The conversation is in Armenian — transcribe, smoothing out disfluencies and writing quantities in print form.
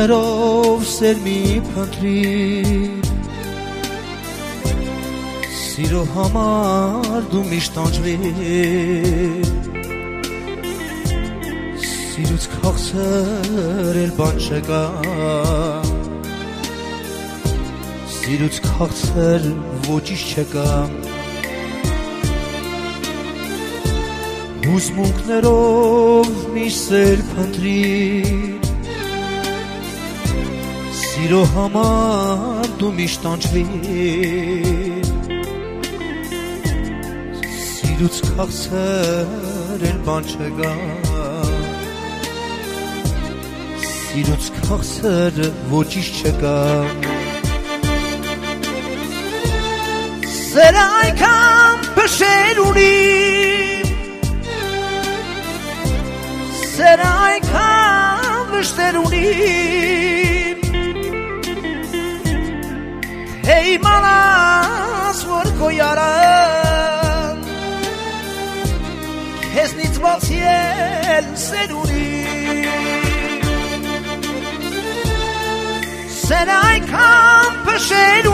Ուսմունքներով սեր մի փնտրիր Սիրո համար դու միշտ անջվիր Սիրուց քաղցր էլ բան չկա Սիրուց քաղցր ոչինչ չկա Ուսմունքներով միշտ սեր փնտրիր Սիրո համար դու միշտ անջվիր Սիրուց քաղցր էլ բան չկա Սիրուց քաղցր ոչինչ չկա Սերը այնքան փշեր ունի Սերը այնքան վշտեր ունի Թե իմանաս, որ քո յարան Քեզնից բացի էլ սեր ունի Սերը այնքան փշեր